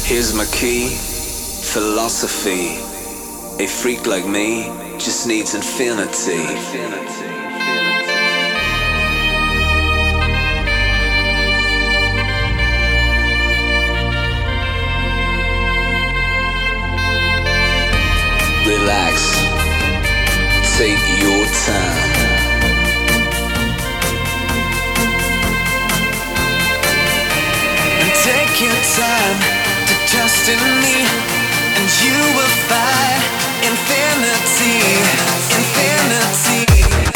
Here's my key, philosophy. A freak like me just needs infinity. Relax, take your time. And take your time to trust in me, and you will find infinity, infinity.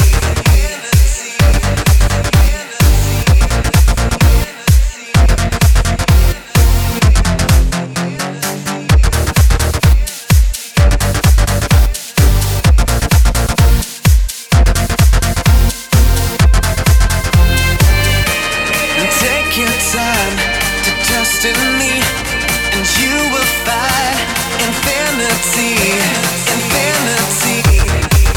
Trust in me, and you will find infinity, infinity.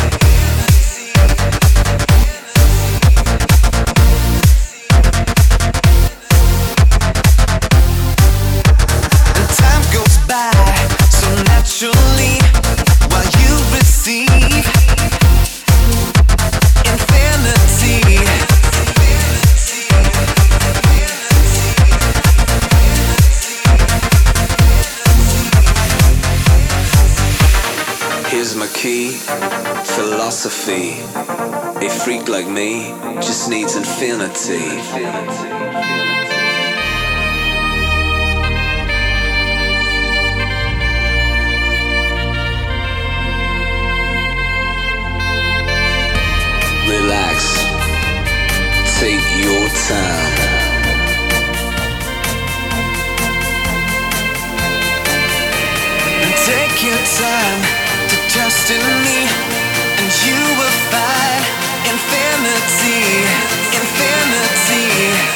And time goes by so naturally while you receive infinity. Here's my key, philosophy. A freak like me just needs infinity. Relax, take your time. And take your time to trust in me, and you will find infinity, infinity.